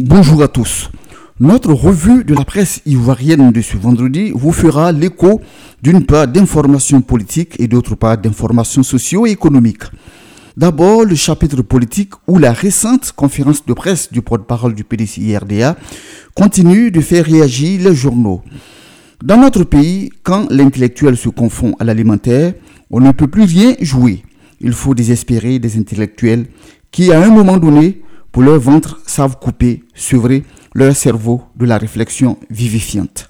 Bonjour à tous. Notre revue de la presse ivoirienne de ce vendredi vous fera l'écho d'une part d'informations politiques et d'autre part d'informations socio-économiques. D'abord, le chapitre politique où la récente conférence de presse du porte-parole du PDCI-RDA continue de faire réagir les journaux. Dans notre pays, quand l'intellectuel se confond à l'alimentaire, on ne peut plus rien jouer. Il faut désespérer des intellectuels qui, à un moment donné, pour leur ventre, savent couper, sevrer leur cerveau de la réflexion vivifiante.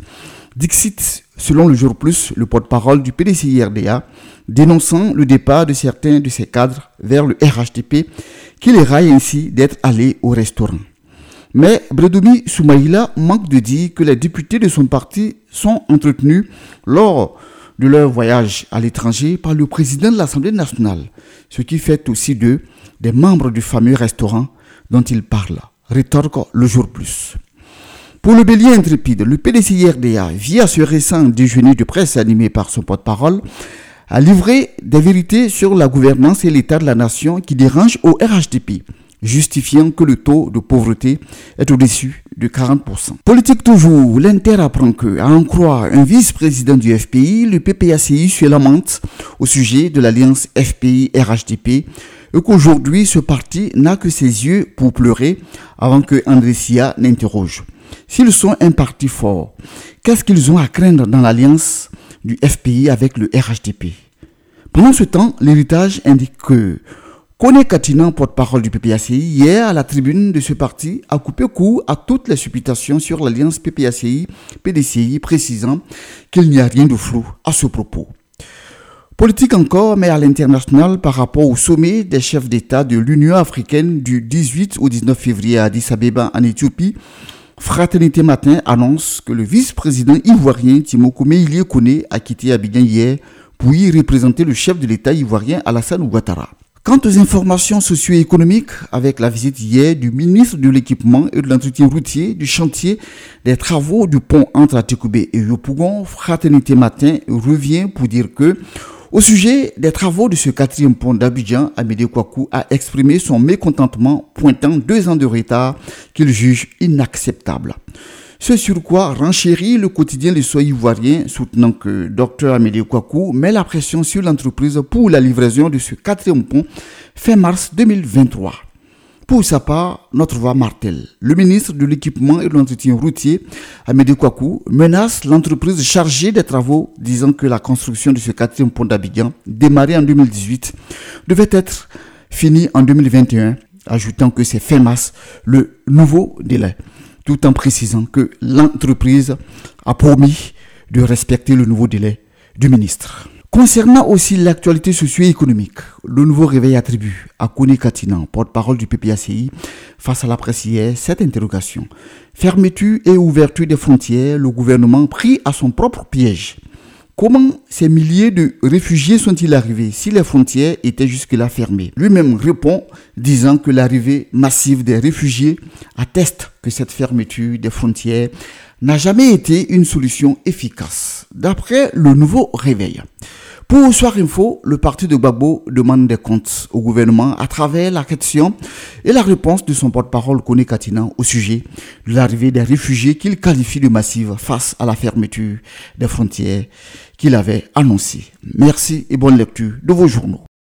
Dixit, selon le Jour Plus, le porte-parole du PDCI-RDA, dénonçant le départ de certains de ses cadres vers le RHDP qui les raille ainsi d'être allés au restaurant. Mais Bredoumi Soumaïla manque de dire que les députés de son parti sont entretenus lors de leur voyage à l'étranger par le président de l'Assemblée nationale, ce qui fait aussi d'eux des membres du fameux restaurant dont il parle, rétorque le Jour Plus. Pour le bélier intrépide, le PDCI-RDA, via ce récent déjeuner de presse animé par son porte-parole, a livré des vérités sur la gouvernance et l'état de la nation qui dérangent au RHDP, justifiant que le taux de pauvreté est au-dessus de 40%. Politique toujours, l'Inter apprend que, à en croire un vice-président du FPI, le PPACI se lamente au sujet de l'alliance FPI-RHDP et qu'aujourd'hui ce parti n'a que ses yeux pour pleurer avant que André Sia n'interroge. S'ils sont un parti fort, qu'est-ce qu'ils ont à craindre dans l'alliance du FPI avec le RHDP? Pendant ce temps, l'héritage indique que Koné Katinan, porte-parole du PPACI, hier à la tribune de ce parti, a coupé court à toutes les supputations sur l'alliance PPACI-PDCI, précisant qu'il n'y a rien de flou à ce propos. Politique encore, mais à l'international par rapport au sommet des chefs d'État de l'Union africaine du 18 au 19 février à Addis Abeba en Éthiopie, Fraternité Matin annonce que le vice-président ivoirien Timoko Meïlie Koné a quitté Abidjan hier pour y représenter le chef de l'État ivoirien Alassane Ouattara. Quant aux informations socio-économiques, avec la visite hier du ministre de l'Équipement et de l'Entretien routier du chantier des travaux du pont entre Atekoubé et Yopougon, Fraternité Matin revient pour dire que, au sujet des travaux de ce quatrième pont d'Abidjan, Amédée Kouakou a exprimé son mécontentement, pointant 2 ans de retard qu'il juge inacceptable. Ce sur quoi renchérit le quotidien Le Soleil ivoirien, soutenant que Dr Amédée Kouakou met la pression sur l'entreprise pour la livraison de ce quatrième pont fin mars 2023. Pour sa part, notre voix martèle. Le ministre de l'Équipement et de l'Entretien routier, Amédée Kouakou, menace l'entreprise chargée des travaux, disant que la construction de ce quatrième pont d'Abidjan, démarré en 2018, devait être finie en 2021, ajoutant que c'est fin mars le nouveau délai, tout en précisant que l'entreprise a promis de respecter le nouveau délai du ministre. Concernant aussi l'actualité socio-économique, le nouveau réveil attribue à Koné Katinan, porte-parole du PPACI, face à la presse hier, cette interrogation. Fermeture et ouverture des frontières, le gouvernement pris à son propre piège. Comment ces milliers de réfugiés sont-ils arrivés si les frontières étaient jusque-là fermées? Lui-même répond, disant que l'arrivée massive des réfugiés atteste que cette fermeture des frontières n'a jamais été une solution efficace, d'après le nouveau réveil. Pour Soir Info, le parti de Gbagbo demande des comptes au gouvernement à travers la question et la réponse de son porte-parole Koné Katinan au sujet de l'arrivée des réfugiés qu'il qualifie de massive face à la fermeture des frontières qu'il avait annoncée. Merci et bonne lecture de vos journaux.